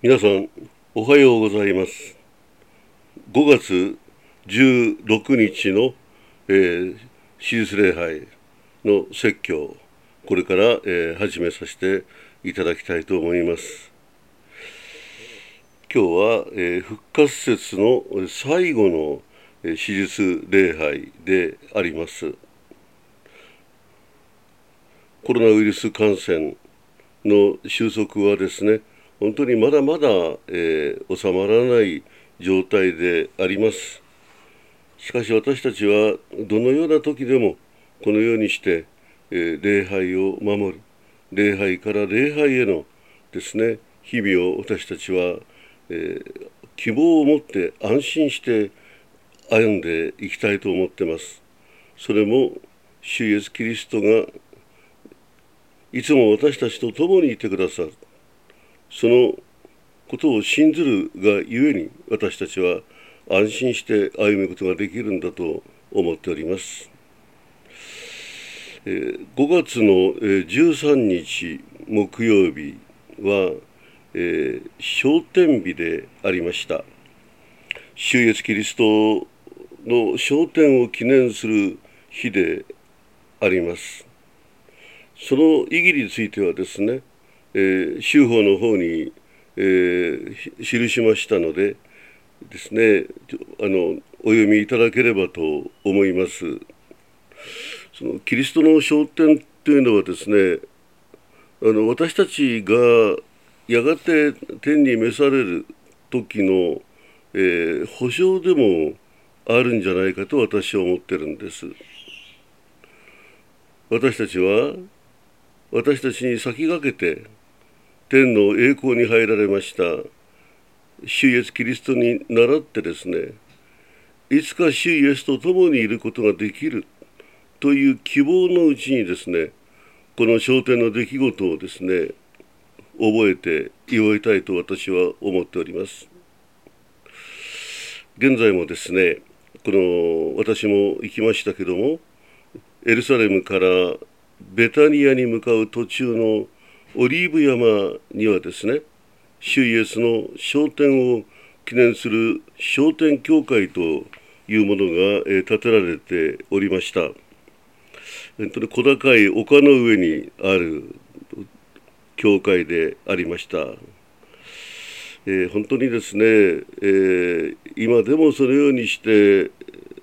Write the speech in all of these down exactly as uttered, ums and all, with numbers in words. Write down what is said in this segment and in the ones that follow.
皆さんおはようございます。ごがつじゅうろくにちの、えー、手術礼拝の説教、これから、えー、始めさせていただきたいと思います。今日は、えー、復活節の最後の、えー、手術礼拝であります。コロナウイルス感染の収束はですね、本当にまだまだ、えー、収まらない状態であります。しかし私たちはどのような時でもこのようにして、えー、礼拝を守る、礼拝から礼拝へのですね、日々を私たちは、えー、希望を持って安心して歩んでいきたいと思っています。それも主イエスキリストがいつも私たちと共にいてくださる、そのことを信ずるがゆえに私たちは安心して歩むことができるんだと思っております。ごがつのじゅうさんにち木曜日は、えー、昇天日でありました。主イエスキリストの昇天を記念する日であります。その意義についてはですね、えー、修法の方に、えー、記しましたのでですね、あのお読みいただければと思います。そのキリストの昇天というのはですね、あの私たちがやがて天に召される時の、えー、保証でもあるんじゃないかと私は思ってるんです。私たちは私たちに先駆けて天の栄光に入られました主イエスキリストに倣ってですね、いつか主イエスと共にいることができるという希望のうちにですね、この昇天の出来事をですね、覚えて祝いたいと私は思っております。現在もですね、この私も行きましたけども、エルサレムからベタニアに向かう途中のオリーブ山にはですね、主イエスの昇天を記念する昇天教会というものが建てられておりました。えっとね、小高い丘の上にある教会でありました。えー、本当にですね、えー、今でもそのようにして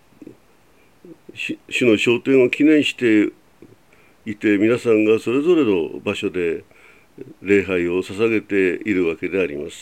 主の昇天を記念していて、皆さんがそれぞれの場所で礼拝を捧げているわけであります。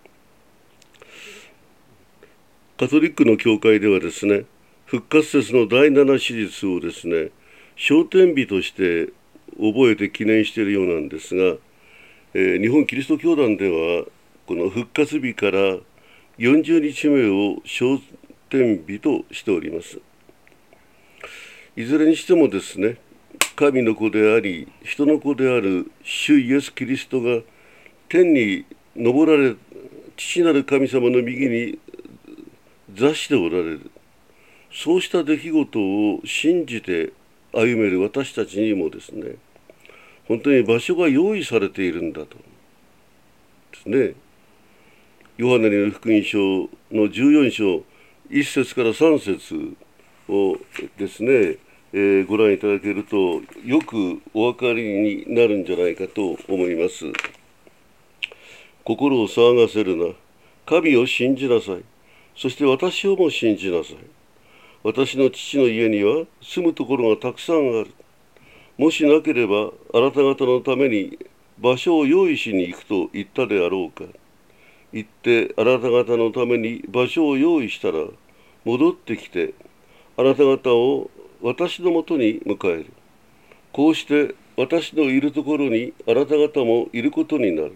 カトリックの教会ではですね、復活節の第七手術をですね、昇天日として覚えて記念しているようなんですが、えー、日本キリスト教団ではこの復活日からよんじゅうにちめを昇天日としております。いずれにしてもですね、神の子であり人の子である主イエスキリストが天に昇られ、父なる神様の右に座しておられる、そうした出来事を信じて歩める私たちにもですね、本当に場所が用意されているんだとですね、ヨハネの福音書のじゅうよんしょういっせつからさんせつをですね、えー、ご覧いただけるとよくお分かりになるんじゃないかと思います。心を騒がせるな、神を信じなさい、そして私をも信じなさい。私の父の家には住むところがたくさんある。もしなければあなた方のために場所を用意しに行くと言ったであろうか。行ってあなた方のために場所を用意したら戻ってきてあなた方を私のもとに迎える。こうして私のいるところにあなた方もいることになる。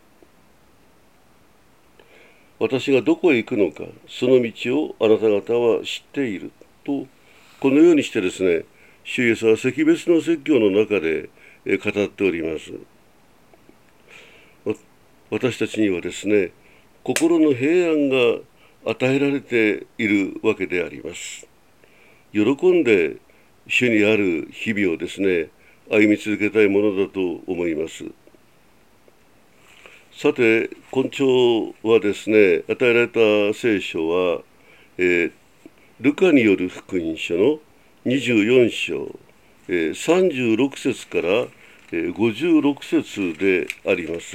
私がどこへ行くのか、その道をあなた方は知っていると、このようにしてですね、主イエスは惜別の説教の中で語っております。私たちにはですね、心の平安が与えられているわけであります。喜んで主にある日々をですね、歩み続けたいものだと思います。 さて、今朝はですね、与えられた聖書は、えールカによる福音書のにじゅうよん章、えー、さんじゅうろく節から、えー、ごじゅうろく節であります。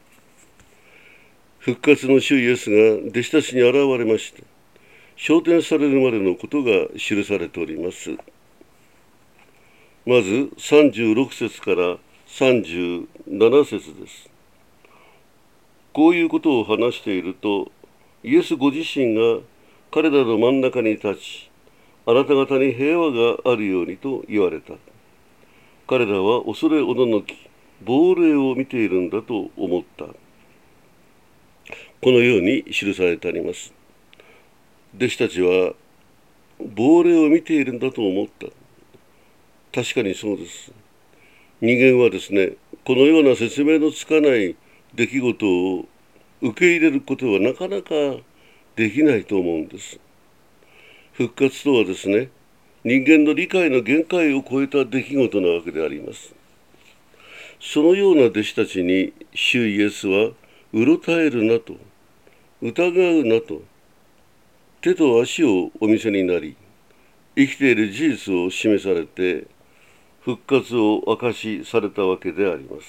復活の主イエスが弟子たちに現れまして、昇天されるまでのことが記されております。まずさんじゅうろく節からさんじゅうなな節です。こういうことを話していると、イエスご自身が彼らの真ん中に立ち、あなた方に平和があるようにと言われた。彼らは恐れおののき、亡霊を見ているんだと思った。このように記されてあります。弟子たちは亡霊を見ているんだと思った。確かにそうです。人間はですね、このような説明のつかない出来事を受け入れることはなかなかできないと思うんです。復活とはですね、人間の理解の限界を超えた出来事なわけであります。そのような弟子たちに主イエスはうろたえるなと、疑うなと、手と足をお見せになり、生きている事実を示されて、復活を明かしされたわけであります。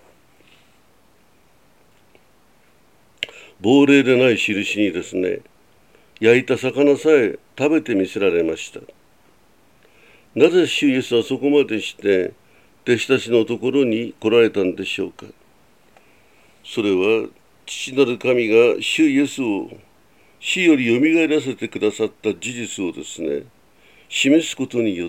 亡霊でない印にですね、焼いた魚さえ食べてみせられました。なぜ主イエスはそこまでして弟子たちのところに来られたんでしょうか。それは父なる神が主イエスを死よりよみがえらせてくださった事実をですね、示すことによって、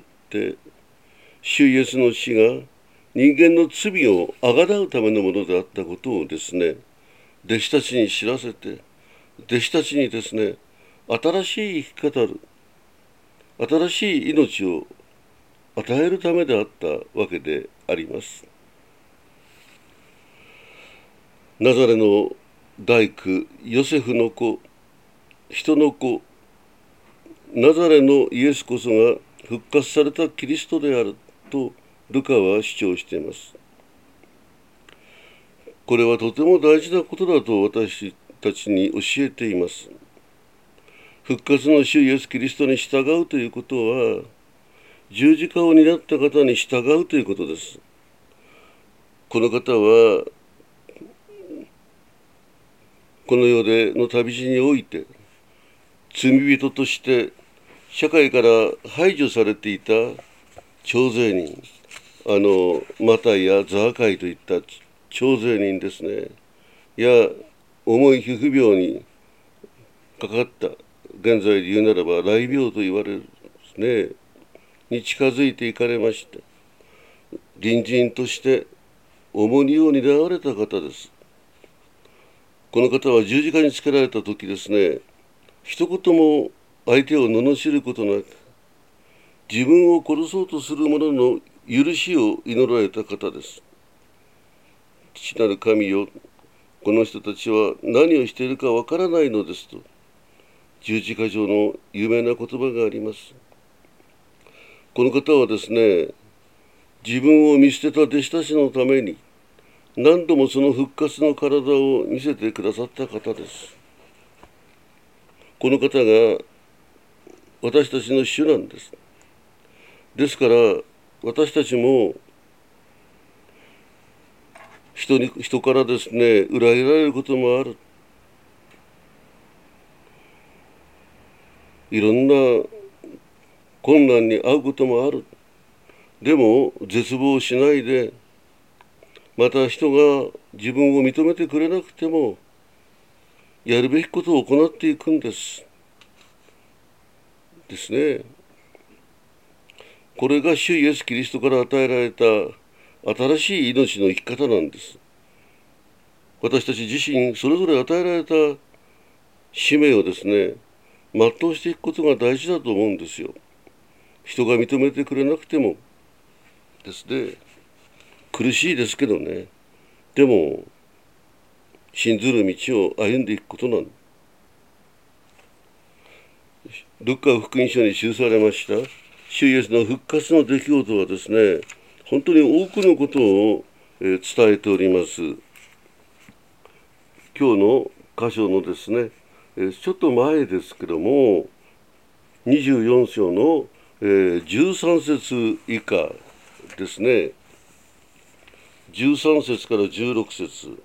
主イエスの死が人間の罪をあがなうためのものであったことをですね、弟子たちに知らせて、弟子たちにですね、新しい生き方、新しい命を与えるためであったわけであります。ナザレの大工、ヨセフの子、人の子、ナザレのイエスこそが復活されたキリストであるとルカは主張しています。これはとても大事なことだと私たちに教えています。復活の主イエスキリストに従うということは、十字架を担った方に従うということです。この方は、この世での旅路において、罪人として社会から排除されていた徴税人、あの、マタイやザーカイといった徴税人ですね、や重い皮膚病にかかった、現在で言うならば雷病と言われるですね、に近づいていかれまして、隣人として重荷を担われた方です。この方は十字架につけられた時ですね、一言も相手を罵ることなく、自分を殺そうとする者の許しを祈られた方です。父なる神よ、この人たちは何をしているかわからないのですと、十字架上の有名な言葉があります。この方はですね、自分を見捨てた弟子たちのために、何度もその復活の体を見せてくださった方です。この方が私たちの主なんです。ですから私たちも人に人からですね、裏切られることもある。いろんな困難に遭うこともある。でも絶望しないで、また人が自分を認めてくれなくてもやるべきことを行っていくんですですね。これが主イエス・キリストから与えられた新しい命の生き方なんです。私たち自身それぞれ与えられた使命をですね、全うしていくことが大事だと思うんですよ。人が認めてくれなくてもですね、苦しいですけどね、でも信ずる道を歩んでいくことなんです。ルカ福音書に記されました主イエスの復活の出来事はですね、本当に多くのことを伝えております。 今日の箇所のですね、ちょっと前ですけども、にじゅうよん章のじゅうさん節以下ですね、じゅうさん節からじゅうろく節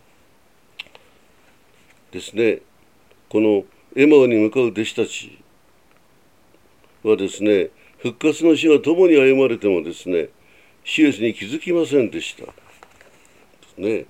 ですね、このエマオに向かう弟子たちはですね、復活の死が共に歩まれてもですね、主イエスに気づきませんでしたですね。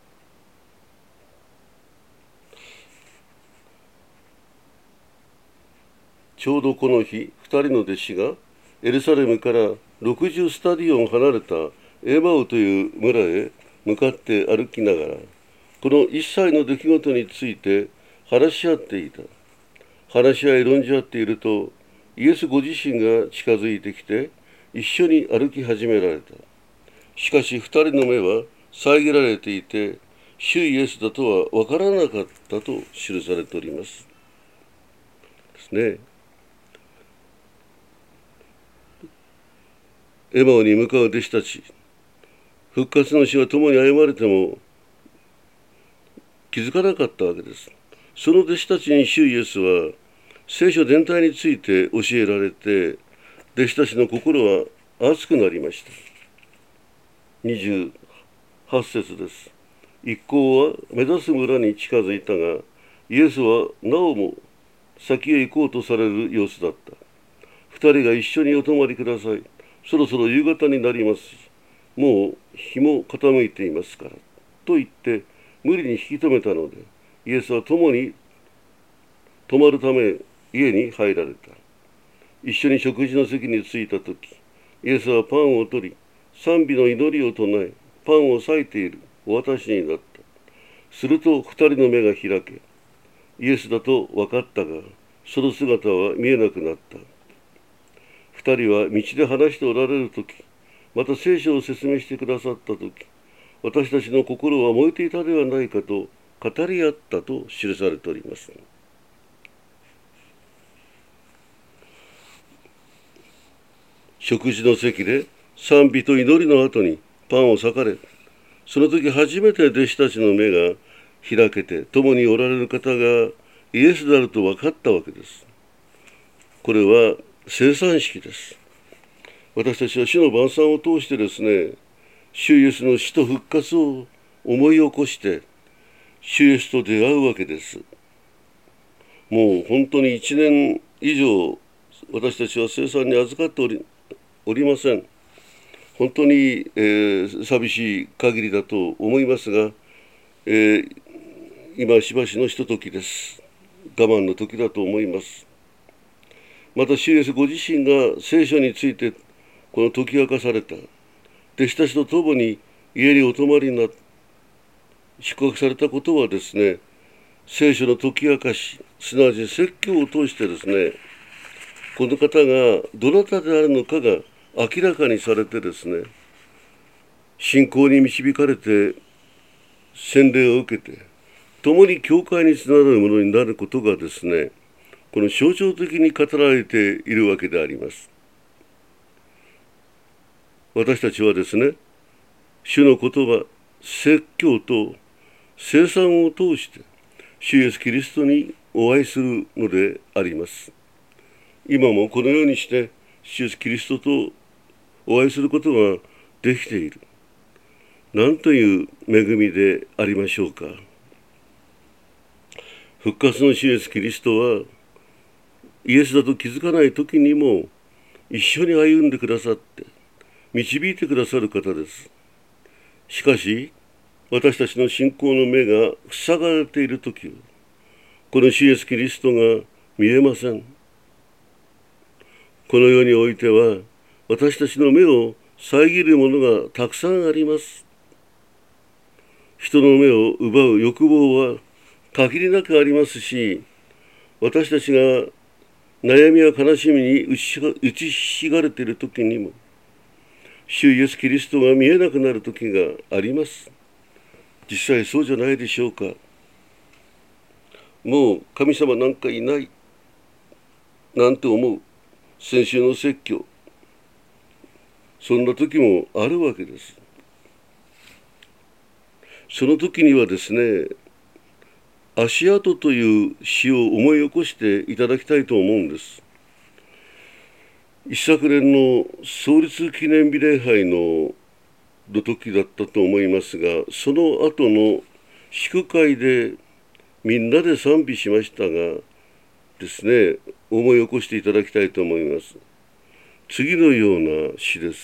ちょうどこの日、二人の弟子がエルサレムからろくじゅうスタディオン離れたエマウという村へ向かって歩きながら、この一切の出来事について話し合っていた。話し合い論じ合っていると、イエスご自身が近づいてきて、一緒に歩き始められた。しかし二人の目は遮られていて、主イエスだとは分からなかったと記されております。ですね。エマオに向かう弟子たち、復活の死は共に歩まれても気づかなかったわけです。その弟子たちに主イエスは聖書全体について教えられて、弟子たちの心は熱くなりました。にじゅうはち節です。一行は目指す村に近づいたが、イエスはなおも先へ行こうとされる様子だった。二人が一緒にお泊まりください。そろそろ夕方になります。もう日も傾いていますから。と言って無理に引き止めたので、イエスは共に泊まるため家に入られた。一緒に食事の席に着いたとき、イエスはパンを取り、賛美の祈りを唱え、パンを裂いているお渡しになった。すると二人の目が開け、イエスだと分かったが、その姿は見えなくなった。二人は道で話しておられるとき、また聖書を説明してくださったとき、私たちの心は燃えていたではないかと語り合ったと記されております。食事の席で賛美と祈りの後にパンを裂かれ、その時初めて弟子たちの目が開けて、共におられる方がイエスであると分かったわけです。これは生産式です。私たちは主の晩餐を通してですね、主イエスの死と復活を思い起こして、主イエスと出会うわけです。もう本当にいちねん以上、私たちは生産に預かっており、おりません。本当に、えー、寂しい限りだと思いますが、えー、今しばしのひとときです。我慢の時だと思います。また主イエスご自身が聖書についてこの解き明かされた弟子たちと共に家にお泊まりになって宿泊されたことはですね、聖書の解き明かし、すなわち説教を通してですね、この方がどなたであるのかが明らかにされてですね、信仰に導かれて洗礼を受けて共に教会につながるものになることがですね、この象徴的に語られているわけであります。私たちはですね、主の言葉、説教と聖餐を通して主イエスキリストにお会いするのであります。今もこのようにして主イエスキリストとお会いすることができている。なんという恵みでありましょうか。復活の主イエスキリストはイエスだと気づかない時にも一緒に歩んでくださって導いてくださる方です。しかし私たちの信仰の目が塞がれている時はこの主イエスキリストが見えません。この世においては私たちの目を遮るものがたくさんあります。人の目を奪う欲望は限りなくありますし、私たちが悩みや悲しみに打ちひしがれている時にも主イエスキリストが見えなくなる時があります。実際そうじゃないでしょうか。もう神様なんかいないなんて思う先週の説教、そんな時もあるわけです。その時にはですね、 足跡という詩を思い起こしていただきたいと思うんです。一昨年の創立記念日礼拝のの時だったと思いますが、その後の祝会でみんなで賛美しましたがですね、思い起こしていただきたいと思います。次のような詩です。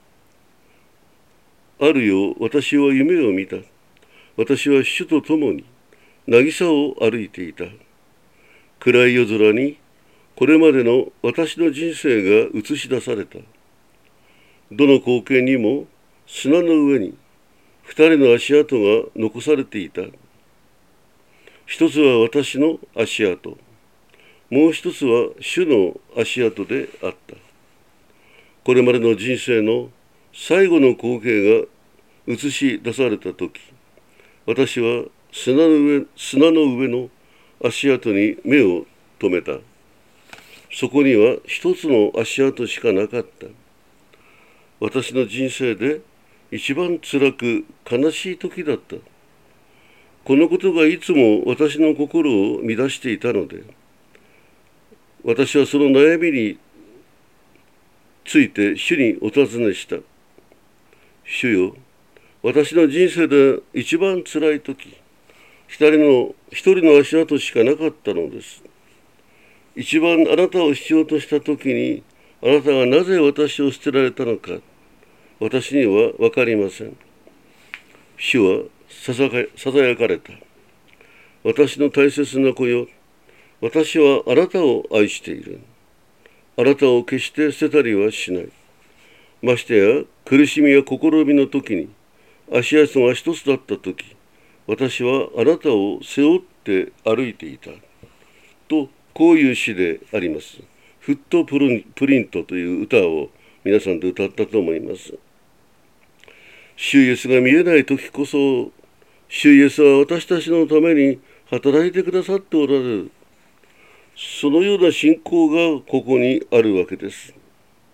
あるよ、私は夢を見た。私は主と共に渚を歩いていた。暗い夜空にこれまでの私の人生が映し出された。どの光景にも砂の上に二人の足跡が残されていた。一つは私の足跡、もう一つは主の足跡であった。これまでの人生の最後の光景が映し出されたとき、私は砂の上、砂の上の足跡に目を留めた。そこには一つの足跡しかなかった。私の人生で一番辛く悲しい時だった。このことがいつも私の心を乱していたので、私はその悩みについて主にお尋ねした。主よ、私の人生で一番辛い時、一人の一人の足跡しかなかったのです。一番あなたを必要とした時に、あなたがなぜ私を捨てられたのか、私には分かりません。主はささやかれた。私の大切な子よ、私はあなたを愛している。あなたを決して捨てたりはしない。ましてや苦しみや試みの時に、足跡が一つだった時、私はあなたを背負って歩いていた。と、こういう詩であります。フットプリントという歌を皆さんで歌ったと思います。主イエスが見えない時こそ、主イエスは私たちのために働いてくださっておられる。そのような信仰がここにあるわけです。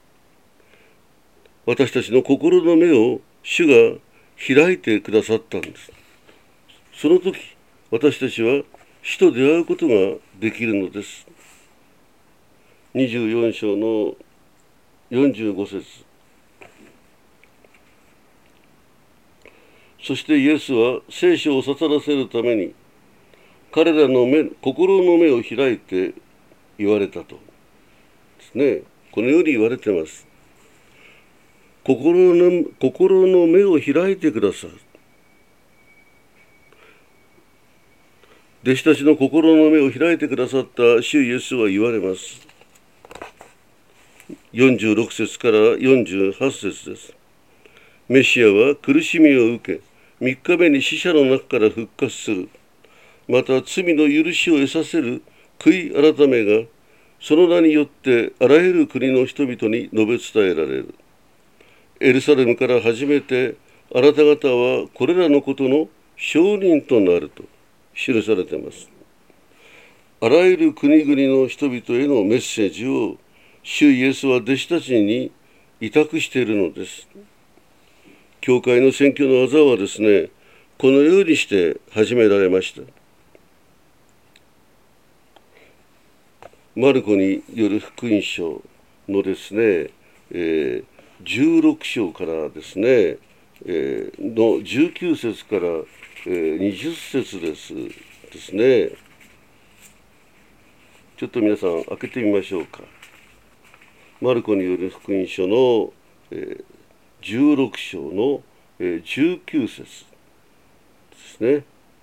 私たちの心の目を主が開いてくださったんです。その時、私たちは主と出会うことができるのです。にじゅうよん章のよんじゅうご節。そしてイエスは聖書を悟らせるために彼らの目、心の目を開いて言われたとですね。このように言われています。心の、心の目を開いてください。弟子たちの心の目を開いてくださった主イエスは言われます。よんじゅうろく節からよんじゅうはち節です。メシアは苦しみを受け、みっかめに死者の中から復活する。また罪の許しを得させる悔い改めが、その名によってあらゆる国の人々に述べ伝えられる。エルサレムから初めてあなた方はこれらのことの証人となると記されています。あらゆる国々の人々へのメッセージを主イエスは弟子たちに委託しているのです。教会の宣教の技はですね、このようにして始められました。マルコによる福音書のですね、えー、じゅうろく章からですね、えー、のじゅうきゅう節から、えー、にじゅう節ですですね。ちょっと皆さん開けてみましょうか。マルコによる福音書の、えー、じゅうろく章の、えー、じゅうきゅう節ですね。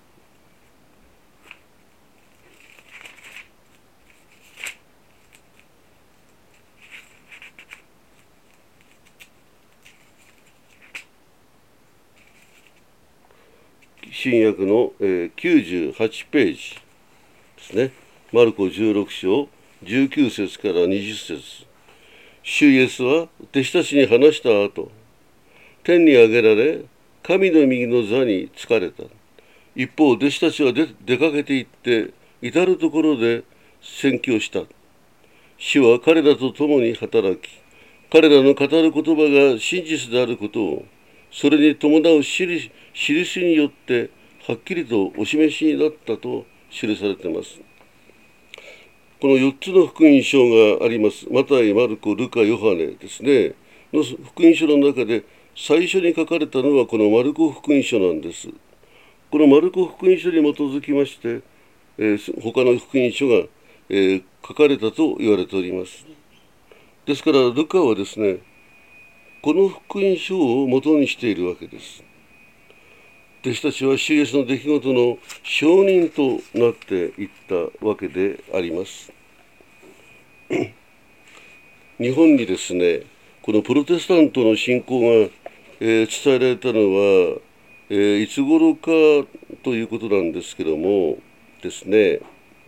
新約の、えー、きゅうじゅうはちページですね。マルコじゅうろく章じゅうきゅう節からにじゅう節。主イエスは弟子たちに話した後、天に上げられ、神の右の座に就かれた。一方、弟子たちは出かけて行って、至るところで宣教した。主は彼らと共に働き、彼らの語る言葉が真実であることを、それに伴う印によってはっきりとお示しになったと記されています。このよっつの福音書があります。マタイ、マルコ、ルカ、ヨハネですね。の福音書の中で最初に書かれたのはこのマルコ福音書なんです。このマルコ福音書に基づきまして、えー、他の福音書が、えー、書かれたと言われております。ですからルカはですね、この福音書を元にしているわけです。弟子たちは主イエスの出来事の証人となっていったわけであります。日本にですね、このプロテスタントの信仰が、えー、伝えられたのは、えー、いつ頃かということなんですけどもですね、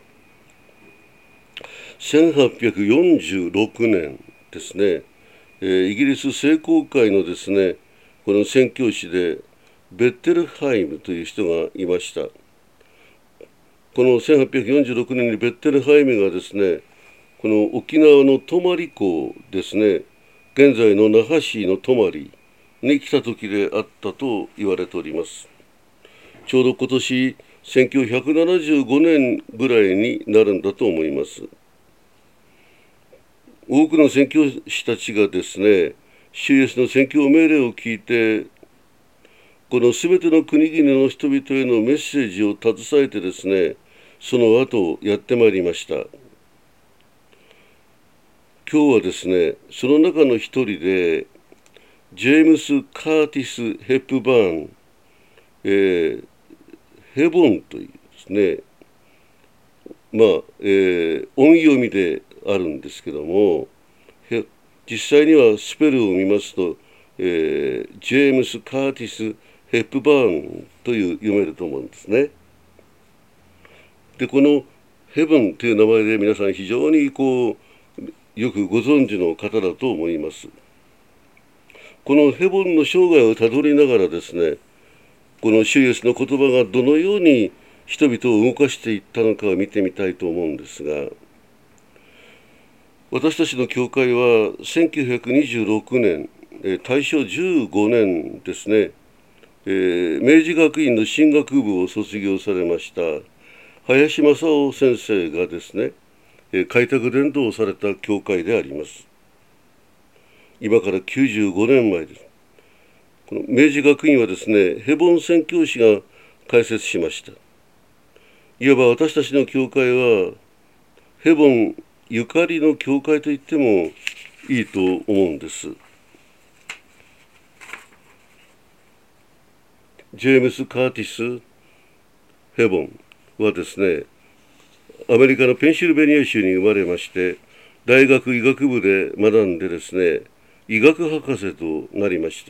せんはっぴゃくよんじゅうろくねんですね、えー、イギリス聖公会のですね、この宣教師でベッテルハイムという人がいました。このせんはっぴゃくよんじゅうろくねんにベッテルハイムがですね、この沖縄の泊港ですね、現在の那覇市の泊に来た時であったと言われております。ちょうど今年せんきゅうひゃくななじゅうごねんぐらいになるんだと思います。多くの宣教師たちがですね、主イエスの宣教命令を聞いて、このすべての国々の人々へのメッセージを携えてですね、その後をやってまいりました。今日はですね、その中の一人で、ジェームス・カーティス・ヘップバーン、えー、ヘボンというですね、まあ、えー、音読みであるんですけども、実際にはスペルを見ますと、えー、ジェームス・カーティス・ヘップバーンという読めると思うんですね。で、このヘブンという名前で皆さん非常にこうよくご存知の方だと思います。このヘボンの生涯をたどりながらですね、この主イエスの言葉がどのように人々を動かしていったのかを見てみたいと思うんですが、私たちの教会はせんきゅうひゃくにじゅうろくねん、大正じゅうごねんですね、えー、明治学院の神学部を卒業されました林正夫先生がですね、えー、開拓伝道をされた教会であります。今からきゅうじゅうごねんまえです。この明治学院はですね、ヘボン宣教師が開設しました。いわば私たちの教会はヘボンゆかりの教会と言ってもいいと思うんです。ジェームス・カーティス・ヘボンはですね、アメリカのペンシルベニア州に生まれまして、大学医学部で学んでですね、医学博士となりました。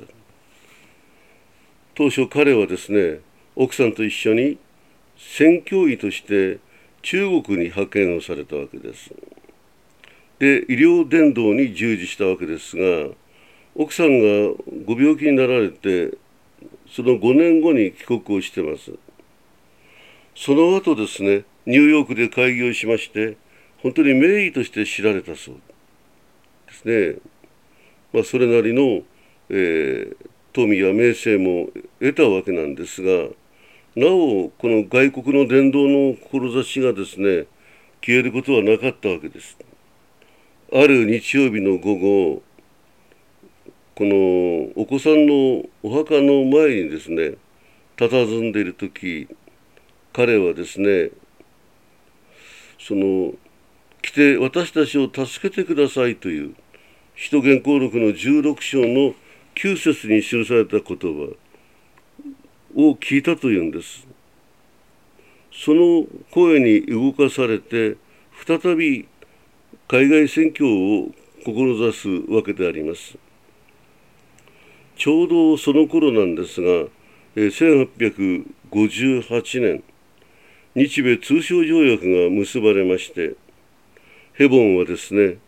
当初彼はですね、奥さんと一緒に宣教医として中国に派遣をされたわけです。で、医療伝道に従事したわけですが、奥さんがご病気になられて、そのごねんごに帰国をしてます。その後ですね、ニューヨークで開業しまして、本当に名医として知られたそうですね。まあ、それなりの、えー、富や名声も得たわけなんですが、なおこの外国の伝道の志がですね、消えることはなかったわけです。ある日曜日の午後、このお子さんのお墓の前にですね、佇んでいるとき、彼はですね、その来て私たちを助けてくださいという使徒言行録のじゅうろく章のきゅう節に記された言葉を聞いたというんです。その声に動かされて再び海外宣教を志すわけであります。ちょうどその頃なんですが、せんはっぴゃくごじゅうはちねん、日米通商条約が結ばれまして、ヘボンはですね、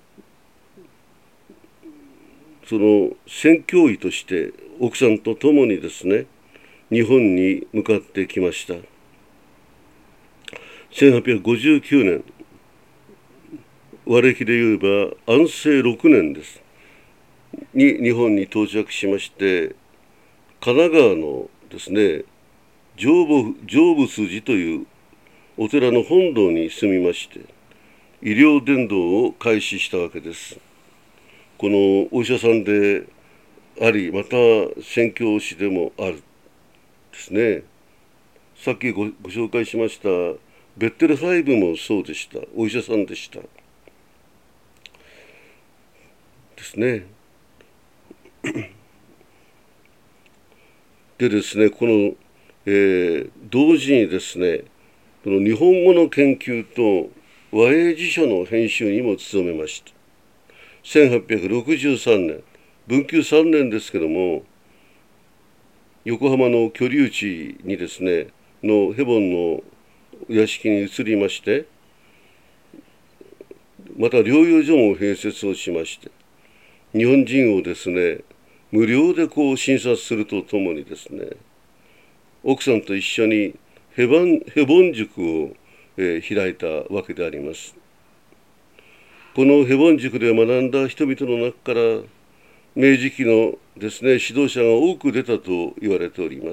その宣教医として奥さんと共にですね、日本に向かってきました。せんはっぴゃくごじゅうきゅうねん、和暦で言えば安政ろくねんです。に日本に到着しまして、神奈川のですね、 成仏成仏寺というお寺の本堂に住みまして、医療伝道を開始したわけです。このお医者さんであり、また宣教師でもあるですね。さっき ご, ご紹介しましたベッテルハイムもそうでした。お医者さんでしたですね。でですね、この、えー、同時にですね、この日本語の研究と和英辞書の編集にも努めました。せんはっぴゃくろくじゅうさんねん、文久さんねんですけども、横浜の居留地にですね、のヘボンの屋敷に移りまして、また療養所も併設をしまして、日本人をですね、無料でこう診察するとともにですね、奥さんと一緒にヘボン、ヘボン塾を、えー、開いたわけであります。このヘボン塾で学んだ人々の中から明治期のですね、指導者が多く出たと言われております。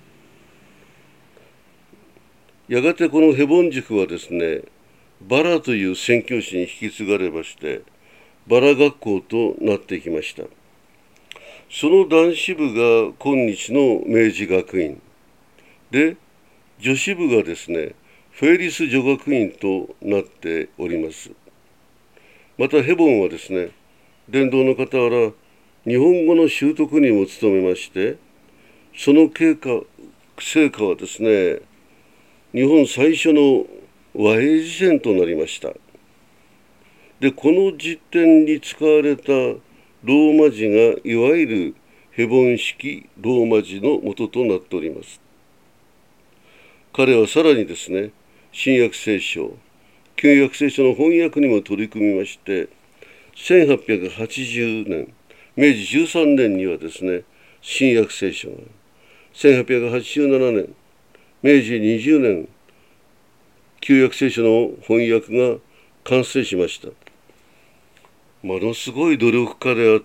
やがてこのヘボン塾はですね、バラという宣教師に引き継がれまして、バラ学校となっていきました。その男子部が今日の明治学院で、女子部がですね、フェイリス女学院となっております。またヘボンはですね、伝道の傍ら日本語の習得にも努めまして、その経過成果はですね、日本最初の和英辞典となりました。で、この辞典に使われたローマ字がいわゆるヘボン式ローマ字の元となっております。彼はさらにですね、新約聖書、旧約聖書の翻訳にも取り組みまして、せんはっぴゃくはちじゅうねん、明治じゅうさんねんにはですね、新約聖書が、せんはっぴゃくはちじゅうななねん、明治にじゅうねん、旧約聖書の翻訳が完成しました。ものすごい努力家であって、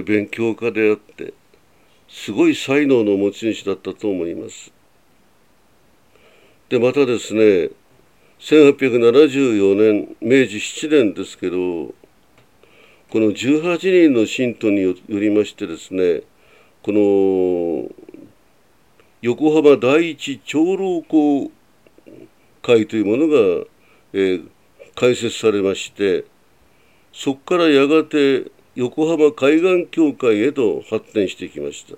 勉強家であって、すごい才能の持ち主だったと思います。で、またですね、せんはっぴゃくななじゅうよねん、明治しちねんですけど、このじゅうはちにんの信徒によりましてですね、この横浜第一長老校会というものが、えー、開設されまして、そこからやがて横浜海岸協会へと発展していきました。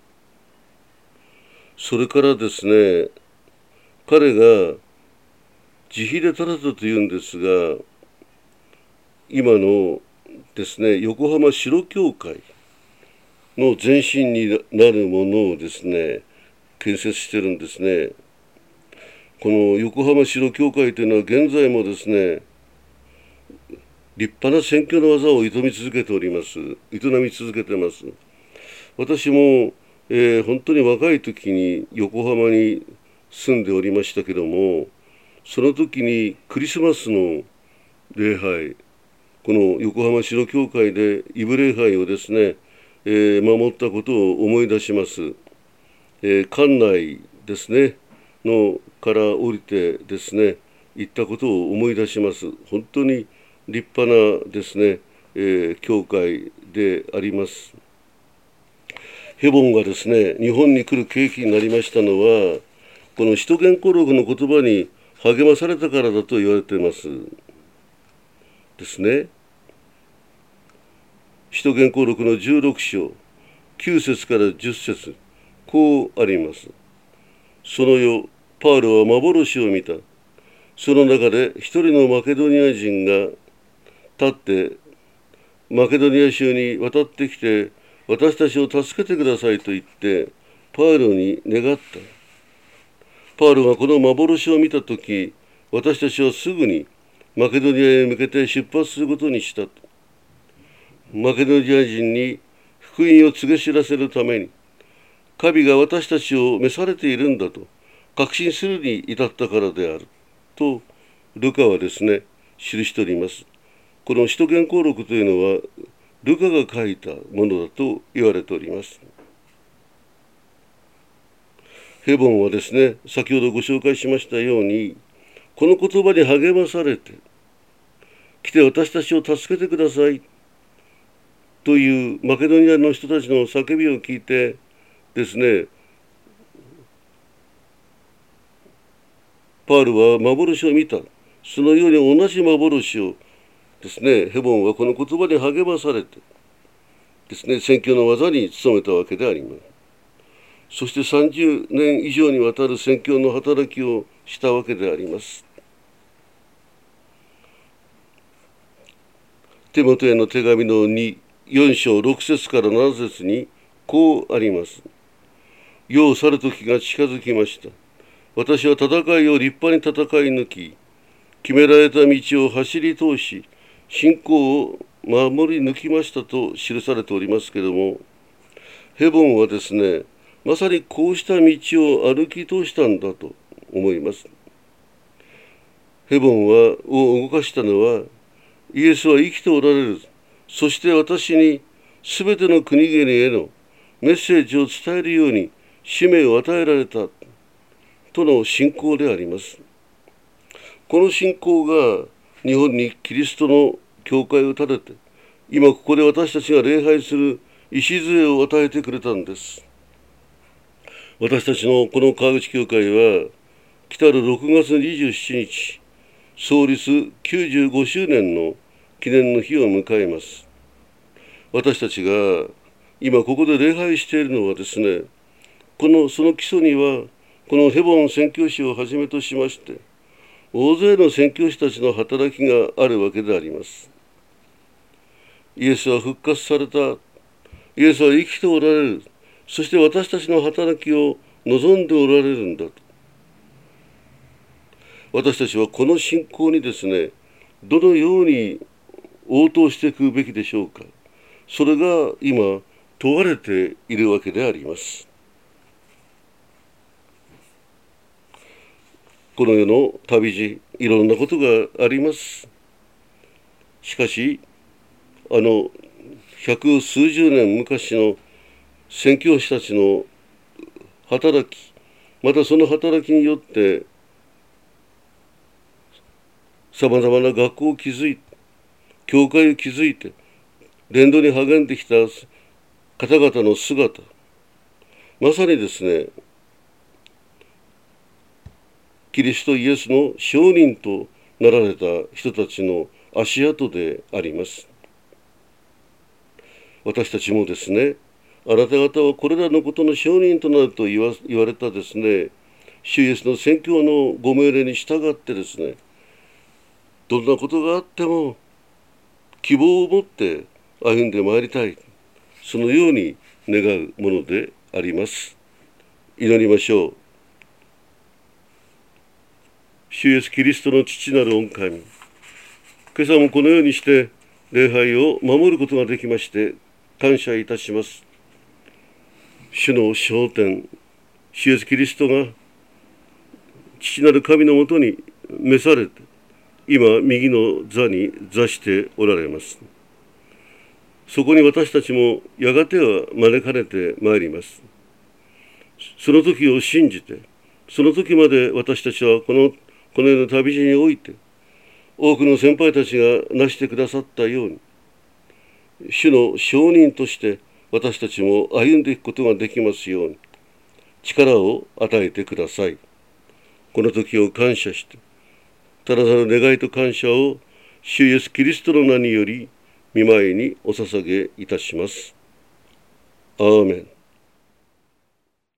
それからですね、彼が自費で建てたというんですが、今のですね、横浜城教会の前身になるものをですね、建設してるんですね。この横浜城教会というのは現在もですね、立派な宣教の技を営み続けております。営み続けてます。私も、えー、本当に若い時に横浜に住んでおりましたけども、その時にクリスマスの礼拝、この横浜城教会でイブ礼拝をですね、えー、守ったことを思い出します。えー、館内ですね、のから降りてですね、行ったことを思い出します。本当に立派なですね、えー、教会であります。ヘボンがですね、日本に来る契機になりましたのは、この使徒言行録の言葉に励まされたからだと言われていますですね。使徒言行録のじゅうろく章、きゅう節からじゅっ節、こうあります。その夜、パウロは幻を見た。その中で一人のマケドニア人が立って、マケドニア州に渡ってきて、私たちを助けてくださいと言って、パウロに願った。パウロがこの幻を見たとき、私たちはすぐにマケドニアへ向けて出発することにした。マケドニア人に福音を告げ知らせるために、神が私たちを召されているんだと確信するに至ったからであると、ルカはですね、記しております。この使徒言行録というのは、ルカが書いたものだと言われております。 ヘボンはですね、先ほどご紹介しましたように、この言葉に励まされて、来て私たちを助けてくださいというマケドニアの人たちの叫びを聞いてですね、パウルは幻を見た。そのように同じ幻をですね、ヘボンはこの言葉に励まされてですね、宣教の技に努めたわけであります。そしてさんじゅうねん以上にわたる宣教の働きをしたわけであります。テモテへの手紙のに、よん章ろく節からなな節にこうあります。世を去る時が近づきました。私は戦いを立派に戦い抜き、決められた道を走り通し、信仰を守り抜きましたと記されておりますけれども、ヘボンはですね、まさにこうした道を歩き通したんだと思います。ヘボンはを動かしたのは、イエスは生きておられる。そして私にすべての国々へのメッセージを伝えるように使命を与えられたとの信仰であります。この信仰が日本にキリストの教会を建てて、今ここで私たちが礼拝する礎を与えてくれたんです。私たちのこの川口教会は、来たるろくがつにじゅうしちにち、創立きゅうじゅうごしゅうねんの記念の日を迎えます。私たちが今ここで礼拝しているのはですね、このその基礎には、このヘボン宣教師をはじめとしまして、大勢の宣教師たちの働きがあるわけであります。イエスは復活された。イエスは生きておられる。そして私たちの働きを望んでおられるんだと。私たちはこの信仰にですね、どのように応答していくべきでしょうか。それが今問われているわけであります。この世の旅路、いろんなことがあります。しかし、あの百数十年昔の宣教師たちの働き、またその働きによってさまざまな学校を築いて、教会を築いて、伝道に励んできた方々の姿、まさにですね、キリストイエスの証人となられた人たちの足跡であります。私たちもですね、あなた方はこれらのことの証人となると言わ、言われたですね、主イエスの宣教のご命令に従ってですね、どんなことがあっても希望を持って歩んでまいりたい、そのように願うものであります。祈りましょう。主イエスキリストの父なる御神、今朝もこのようにして礼拝を守ることができまして感謝いたします。主の昇天、主イエスキリストが父なる神のもとに召されて、今右の座に座しておられます。そこに私たちもやがては招かれてまいります。その時を信じて、その時まで私たちはこのこの世の旅路において、多くの先輩たちが成してくださったように、主の証人として私たちも歩んでいくことができますように、力を与えてください。この時を感謝して、ただなる願いと感謝を主イエスキリストの名により御前にお捧げいたします。アーメン。